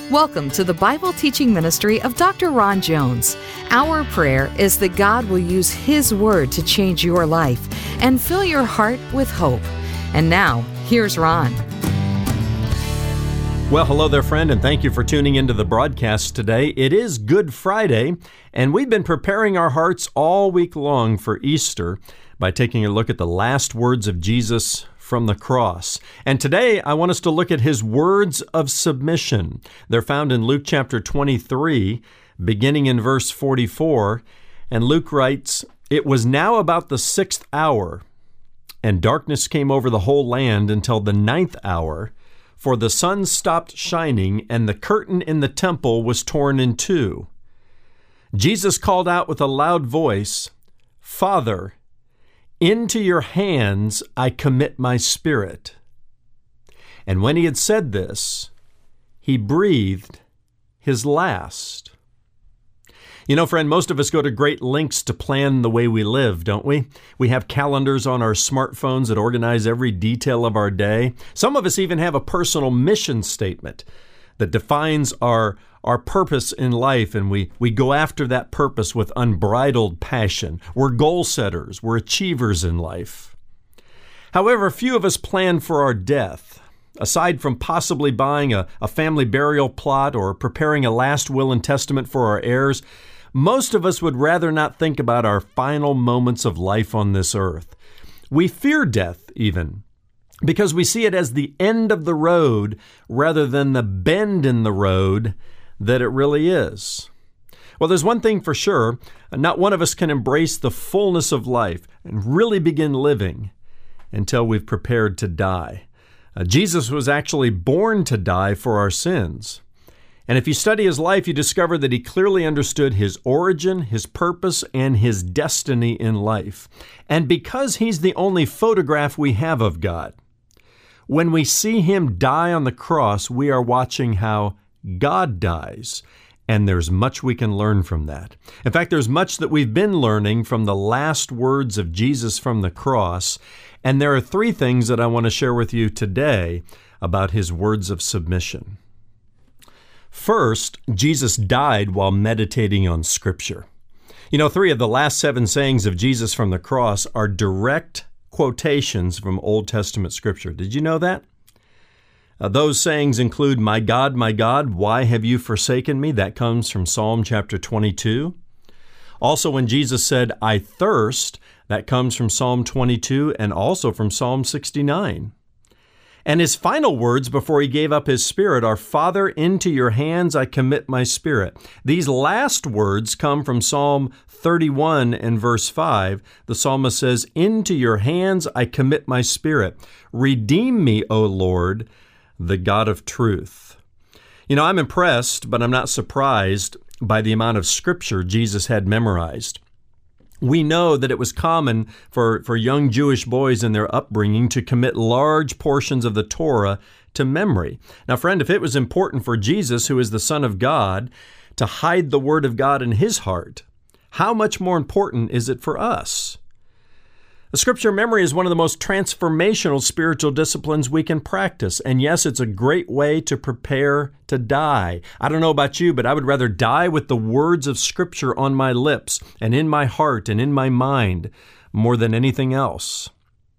Welcome to the Bible teaching ministry of Dr. Ron Jones. Our prayer is that God will use His Word to change your life and fill your heart with hope. And now, here's Ron. Well, hello there, friend, and thank you for tuning into the broadcast today. It is Good Friday, and we've been preparing our hearts all week long for Easter by taking a look at the last words of Jesus from the cross. And today, I want us to look at His words of submission. They're found in Luke chapter 23, beginning in verse 44. And Luke writes, "It was now about the 6th hour, and darkness came over the whole land until the 9th hour, for the sun stopped shining, and the curtain in the temple was torn in two. Jesus called out with a loud voice, 'Father, into your hands I commit my spirit.' And when he had said this, he breathed his last." You know, friend, most of us go to great lengths to plan the way we live, don't we? We have calendars on our smartphones that organize every detail of our day. Some of us even have a personal mission statement that defines our purpose in life, and we go after that purpose with unbridled passion. We're goal setters. We're achievers in life. However, few of us plan for our death. Aside from possibly buying a family burial plot or preparing a last will and testament for our heirs, most of us would rather not think about our final moments of life on this earth. We fear death even, because we see it as the end of the road rather than the bend in the road that it really is. Well, there's one thing for sure, not one of us can embrace the fullness of life and really begin living until we've prepared to die. Jesus was actually born to die for our sins. And if you study his life, you discover that he clearly understood his origin, his purpose, and his destiny in life. And because he's the only photograph we have of God, when we see him die on the cross, we are watching how God dies. And there's much we can learn from that. In fact, there's much that we've been learning from the last words of Jesus from the cross. And there are three things that I want to share with you today about his words of submission. First, Jesus died while meditating on Scripture. You know, 3 of the last 7 sayings of Jesus from the cross are direct quotations from Old Testament Scripture. Did you know that? Those sayings include, my God, why have you forsaken me?" That comes from Psalm chapter 22. Also, when Jesus said, "I thirst," that comes from Psalm 22 and also from Psalm 69. And his final words before he gave up his spirit are, "Father, into your hands I commit my spirit." These last words come from Psalm 31 and verse 5. The psalmist says, "Into your hands I commit my spirit. Redeem me, O Lord, the God of truth." You know, I'm impressed, but I'm not surprised by the amount of Scripture Jesus had memorized. We know that it was common for young Jewish boys in their upbringing to commit large portions of the Torah to memory. Now, friend, if it was important for Jesus, who is the Son of God, to hide the Word of God in his heart, how much more important is it for us? The Scripture memory is one of the most transformational spiritual disciplines we can practice. And yes, it's a great way to prepare to die. I don't know about you, but I would rather die with the words of Scripture on my lips and in my heart and in my mind more than anything else.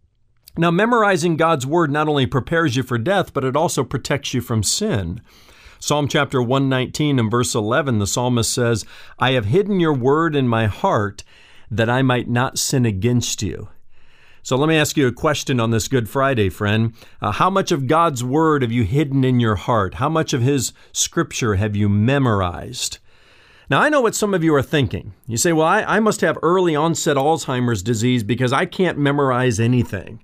Now, memorizing God's Word not only prepares you for death, but it also protects you from sin. Psalm chapter 119 and verse 11, the psalmist says, "I have hidden your word in my heart that I might not sin against you." So let me ask you a question on this Good Friday, friend. How much of God's Word have you hidden in your heart? How much of His Scripture have you memorized? Now, I know what some of you are thinking. You say, well, I must have early onset Alzheimer's disease because I can't memorize anything.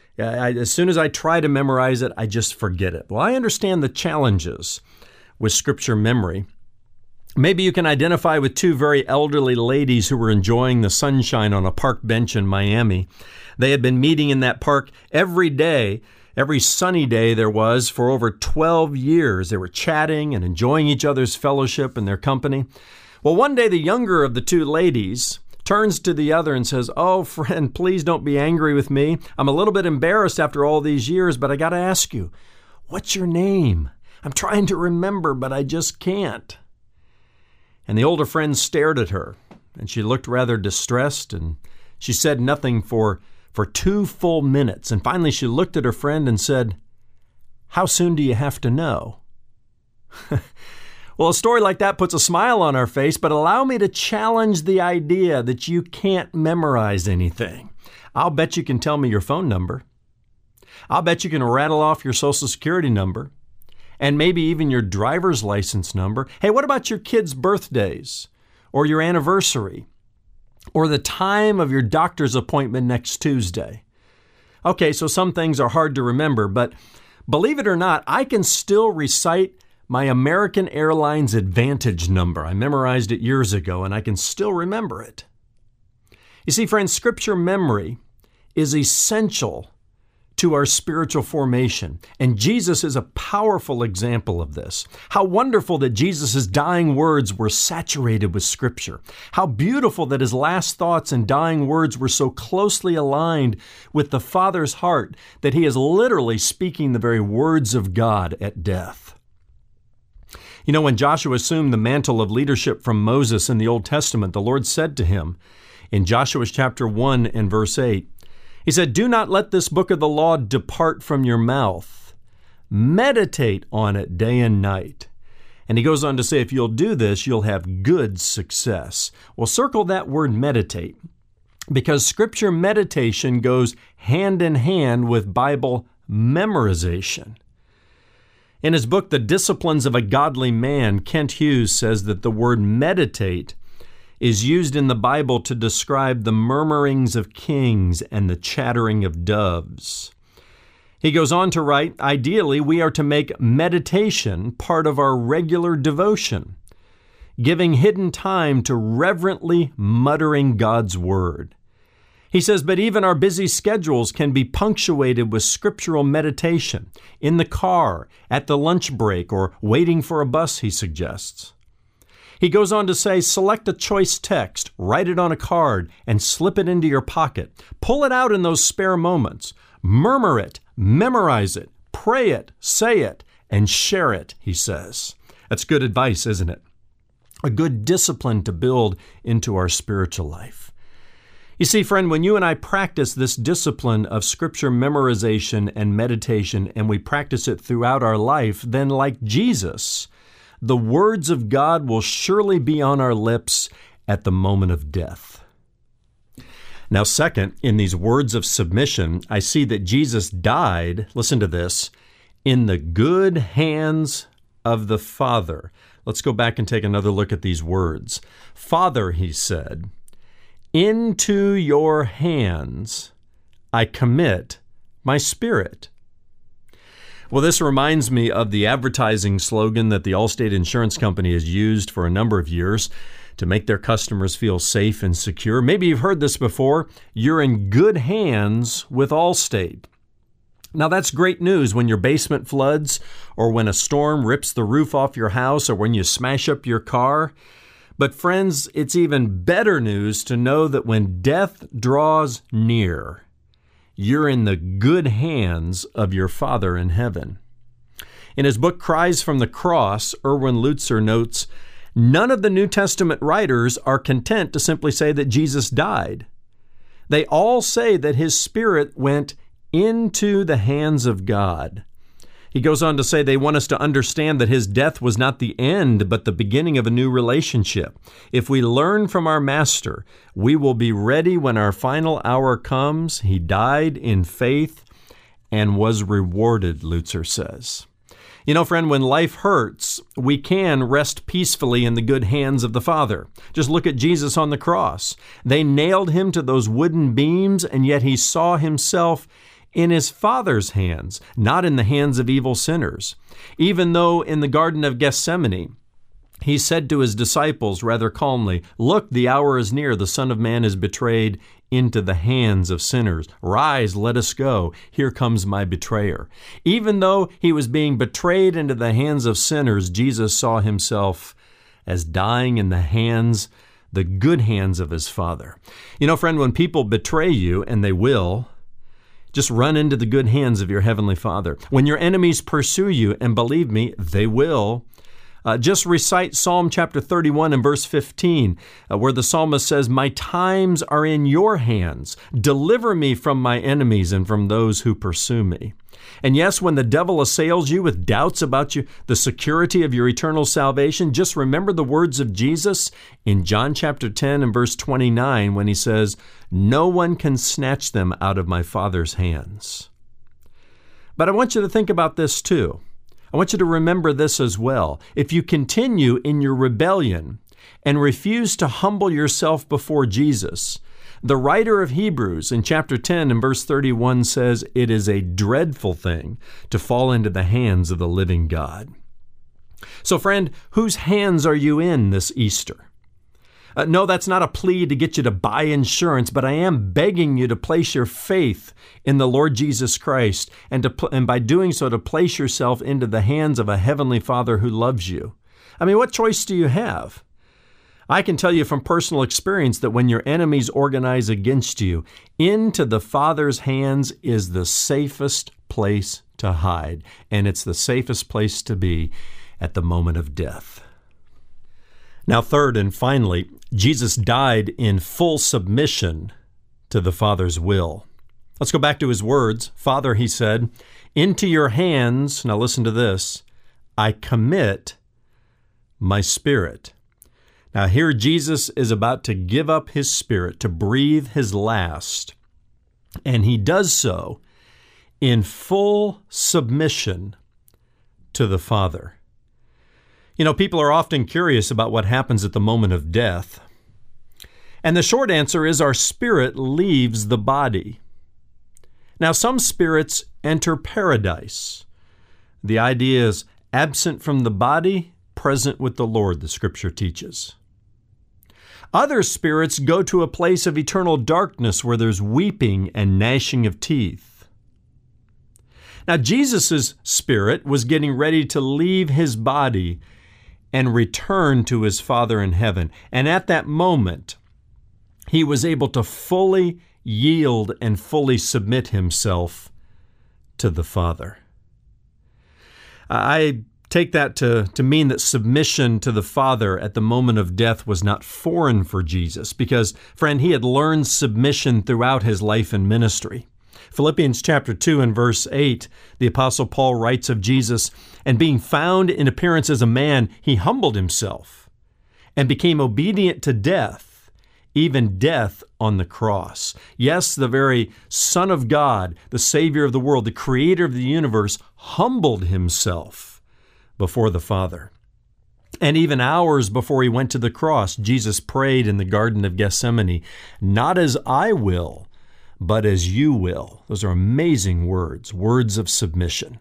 As soon as I try to memorize it, I just forget it. Well, I understand the challenges with Scripture memory. Maybe you can identify with 2 very elderly ladies who were enjoying the sunshine on a park bench in Miami. They had been meeting in that park every day, every sunny day there was, for over 12 years. They were chatting and enjoying each other's fellowship and their company. Well, one day the younger of the 2 ladies turns to the other and says, "Oh, friend, please don't be angry with me. I'm a little bit embarrassed after all these years, but I got to ask you, what's your name? I'm trying to remember, but I just can't." And the older friend stared at her, and she looked rather distressed, and she said nothing for 2 full minutes. And finally she looked at her friend and said, "How soon do you have to know?" Well, a story like that puts a smile on our face, but allow me to challenge the idea that you can't memorize anything. I'll bet you can tell me your phone number. I'll bet you can rattle off your Social Security number and maybe even your driver's license number. Hey, what about your kids' birthdays or your anniversary or the time of your doctor's appointment next Tuesday? Okay, so some things are hard to remember, but believe it or not, I can still recite my American Airlines Advantage number. I memorized it years ago, and I can still remember it. You see, friends, Scripture memory is essential to our spiritual formation, and Jesus is a powerful example of this. How wonderful that Jesus' dying words were saturated with Scripture. How beautiful that his last thoughts and dying words were so closely aligned with the Father's heart that he is literally speaking the very words of God at death. You know, when Joshua assumed the mantle of leadership from Moses in the Old Testament, the Lord said to him in Joshua chapter 1 and verse 8, he said, "Do not let this book of the law depart from your mouth. Meditate on it day and night." And he goes on to say, if you'll do this, you'll have good success. Well, circle that word meditate, because Scripture meditation goes hand in hand with Bible memorization. In his book, The Disciplines of a Godly Man, Kent Hughes says that the word meditate is used in the Bible to describe the murmurings of kings and the chattering of doves. He goes on to write, ideally, we are to make meditation part of our regular devotion, giving hidden time to reverently muttering God's Word. He says, but even our busy schedules can be punctuated with scriptural meditation in the car, at the lunch break, or waiting for a bus, he suggests. He goes on to say, select a choice text, write it on a card, and slip it into your pocket. Pull it out in those spare moments. Murmur it, memorize it, pray it, say it, and share it, he says. That's good advice, isn't it? A good discipline to build into our spiritual life. You see, friend, when you and I practice this discipline of Scripture memorization and meditation, and we practice it throughout our life, then like Jesus, the words of God will surely be on our lips at the moment of death. Now, second, in these words of submission, I see that Jesus died, listen to this, in the good hands of the Father. Let's go back and take another look at these words. Father, he said, into your hands I commit my spirit. Well, this reminds me of the advertising slogan that the Allstate Insurance Company has used for a number of years to make their customers feel safe and secure. Maybe you've heard this before. You're in good hands with Allstate. Now, that's great news when your basement floods, or when a storm rips the roof off your house, or when you smash up your car. But friends, it's even better news to know that when death draws near, you're in the good hands of your Father in heaven. In his book, Cries from the Cross, Erwin Lutzer notes, none of the New Testament writers are content to simply say that Jesus died. They all say that his spirit went into the hands of God. He goes on to say they want us to understand that his death was not the end, but the beginning of a new relationship. If we learn from our Master, we will be ready when our final hour comes. He died in faith and was rewarded, Lutzer says. You know, friend, when life hurts, we can rest peacefully in the good hands of the Father. Just look at Jesus on the cross. They nailed him to those wooden beams, and yet he saw himself in his Father's hands, not in the hands of evil sinners. Even though in the Garden of Gethsemane, he said to his disciples rather calmly, look, the hour is near, the Son of Man is betrayed into the hands of sinners. Rise, let us go. Here comes my betrayer. Even though he was being betrayed into the hands of sinners, Jesus saw himself as dying in the hands, the good hands of his Father. You know, friend, when people betray you, and they will, Just run into the good hands of your Heavenly Father. When your enemies pursue you, and believe me, they will, just recite Psalm chapter 31 and verse 15, where the psalmist says, "My times are in your hands. Deliver me from my enemies and from those who pursue me." And yes, when the devil assails you with doubts about the security of your eternal salvation, just remember the words of Jesus in John chapter 10 and verse 29 when he says, "No one can snatch them out of my Father's hands." But I want you to think about this too. I want you to remember this as well. If you continue in your rebellion and refuse to humble yourself before Jesus, the writer of Hebrews in chapter 10 and verse 31 says, "It is a dreadful thing to fall into the hands of the living God." So friend, whose hands are you in this Easter? No, that's not a plea to get you to buy insurance, but I am begging you to place your faith in the Lord Jesus Christ and by doing so to place yourself into the hands of a Heavenly Father who loves you. I mean, what choice do you have? I can tell you from personal experience that when your enemies organize against you, into the Father's hands is the safest place to hide, and it's the safest place to be at the moment of death. Now, third and finally, Jesus died in full submission to the Father's will. Let's go back to his words. "Father," he said, "into your hands," now listen to this, "I commit my spirit." Now here Jesus is about to give up his spirit, to breathe his last, and he does so in full submission to the Father. You know, people are often curious about what happens at the moment of death. And the short answer is our spirit leaves the body. Now, some spirits enter paradise. The idea is absent from the body, present with the Lord, the Scripture teaches. Other spirits go to a place of eternal darkness where there's weeping and gnashing of teeth. Now, Jesus' spirit was getting ready to leave his body and return to his Father in heaven. And at that moment, he was able to fully yield and fully submit himself to the Father. I take that to mean that submission to the Father at the moment of death was not foreign for Jesus because, friend, he had learned submission throughout his life and ministry. Philippians chapter 2 and verse 8, the Apostle Paul writes of Jesus, "And being found in appearance as a man, he humbled himself and became obedient to death, even death on the cross." Yes, the very Son of God, the Savior of the world, the Creator of the universe, humbled himself before the Father. And even hours before he went to the cross, Jesus prayed in the Garden of Gethsemane, "Not as I will, but as you will." Those are amazing words, words of submission.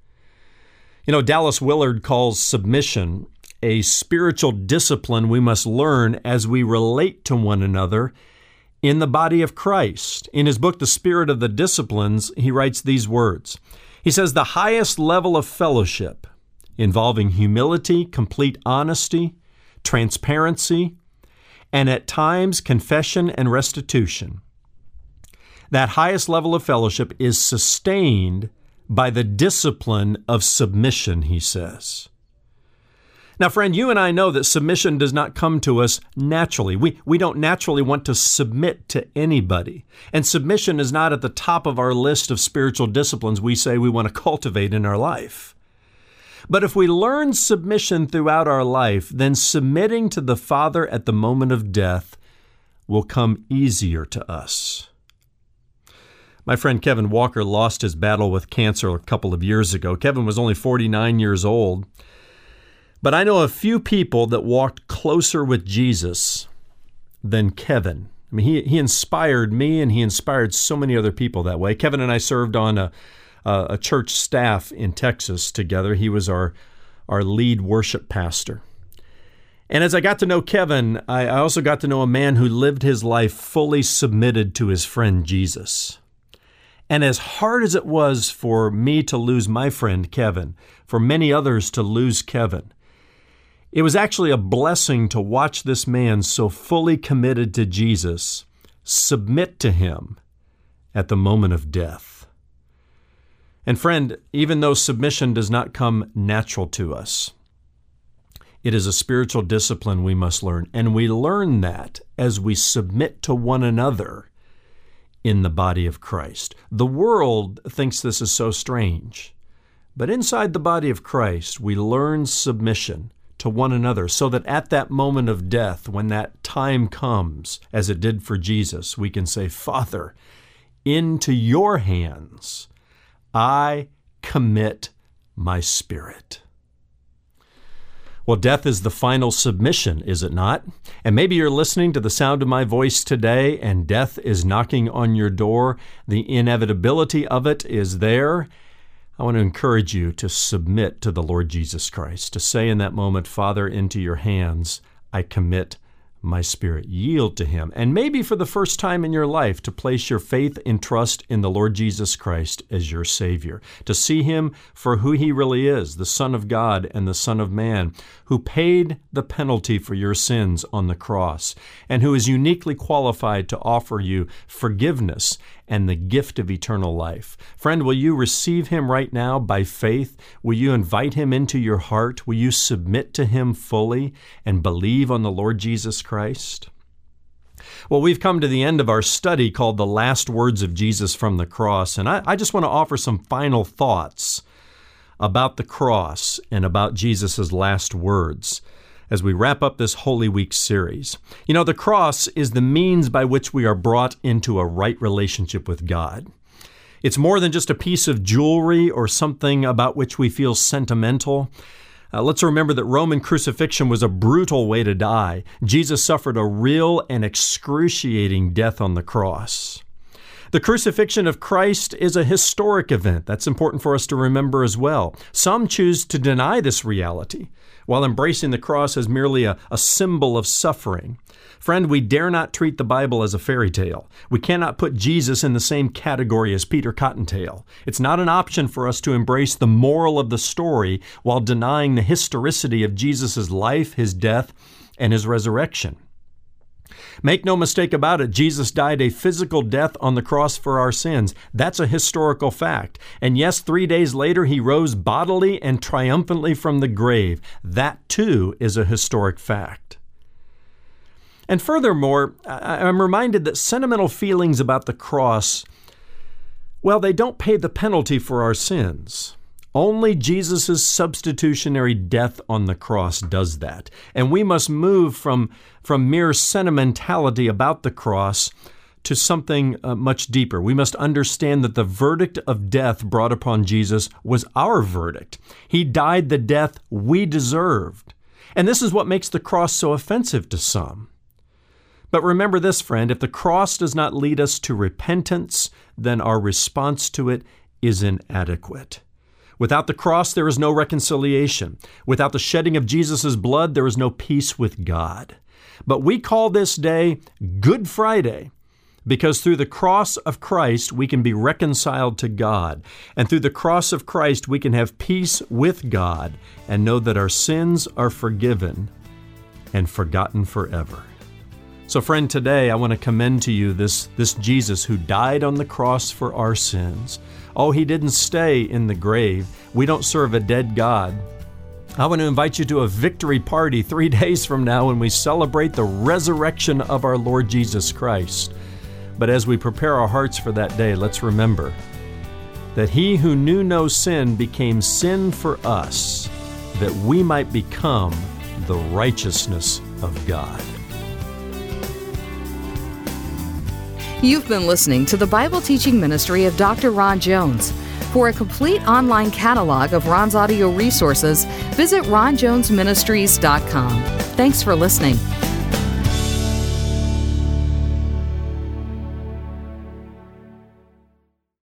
You know, Dallas Willard calls submission a spiritual discipline we must learn as we relate to one another in the body of Christ. In his book, The Spirit of the Disciplines, he writes these words. He says, "The highest level of fellowship involving humility, complete honesty, transparency, and at times confession and restitution. That highest level of fellowship is sustained by the discipline of submission," he says. Now, friend, you and I know that submission does not come to us naturally. We don't naturally want to submit to anybody. And submission is not at the top of our list of spiritual disciplines we say we want to cultivate in our life. But if we learn submission throughout our life, then submitting to the Father at the moment of death will come easier to us. My friend Kevin Walker lost his battle with cancer a couple of years ago. Kevin was only 49 years old. But I know a few people that walked closer with Jesus than Kevin. I mean, he inspired me and he inspired so many other people that way. Kevin and I served on a church staff in Texas together. He was our lead worship pastor. And as I got to know Kevin, I also got to know a man who lived his life fully submitted to his friend Jesus. And as hard as it was for me to lose my friend Kevin, for many others to lose Kevin, it was actually a blessing to watch this man so fully committed to Jesus submit to him at the moment of death. And friend, even though submission does not come natural to us, it is a spiritual discipline we must learn. And we learn that as we submit to one another in the body of Christ. The world thinks this is so strange. But inside the body of Christ, we learn submission to one another so that at that moment of death, when that time comes, as it did for Jesus, we can say, Father, into your hands I commit my spirit. Well, death is the final submission, is it not? And maybe you're listening to the sound of my voice today and death is knocking on your door. The inevitability of it is there. I want to encourage you to submit to the Lord Jesus Christ, to say in that moment, Father, into your hands I commit my spirit. Yield to Him. And maybe for the first time in your life, to place your faith and trust in the Lord Jesus Christ as your Savior, to see Him for who He really is, the Son of God and the Son of Man, who paid the penalty for your sins on the cross, and who is uniquely qualified to offer you forgiveness and the gift of eternal life. Friend, will you receive Him right now by faith? Will you invite Him into your heart? Will you submit to Him fully and believe on the Lord Jesus Christ? Well, we've come to the end of our study called The Last Words of Jesus from the Cross, and I just want to offer some final thoughts about the cross and about Jesus' last words as we wrap up this Holy Week series. You know, the cross is the means by which we are brought into a right relationship with God. It's more than just a piece of jewelry or something about which we feel sentimental. Let's remember that Roman crucifixion was a brutal way to die. Jesus suffered a real and excruciating death on the cross. The crucifixion of Christ is a historic event. That's important for us to remember as well. Some choose to deny this reality while embracing the cross as merely a symbol of suffering. Friend, we dare not treat the Bible as a fairy tale. We cannot put Jesus in the same category as Peter Cottontail. It's not an option for us to embrace the moral of the story while denying the historicity of Jesus' life, His death, and His resurrection. Make no mistake about it, Jesus died a physical death on the cross for our sins. That's a historical fact. And yes, 3 days later, He rose bodily and triumphantly from the grave. That too is a historic fact. And furthermore, I'm reminded that sentimental feelings about the cross, well, they don't pay the penalty for our sins. Only Jesus' substitutionary death on the cross does that. And we must move from mere sentimentality about the cross to something much deeper. We must understand that the verdict of death brought upon Jesus was our verdict. He died the death we deserved. And this is what makes the cross so offensive to some. But remember this, friend, if the cross does not lead us to repentance, then our response to it is inadequate. Without the cross, there is no reconciliation. Without the shedding of Jesus' blood, there is no peace with God. But we call this day Good Friday because through the cross of Christ, we can be reconciled to God. And through the cross of Christ, we can have peace with God and know that our sins are forgiven and forgotten forever. So friend, today I want to commend to you this Jesus who died on the cross for our sins. Oh, He didn't stay in the grave. We don't serve a dead God. I want to invite you to a victory party 3 days from now when we celebrate the resurrection of our Lord Jesus Christ. But as we prepare our hearts for that day, let's remember that He who knew no sin became sin for us, that we might become the righteousness of God. You've been listening to the Bible teaching ministry of Dr. Ron Jones. For a complete online catalog of Ron's audio resources, visit ronjonesministries.com. Thanks for listening.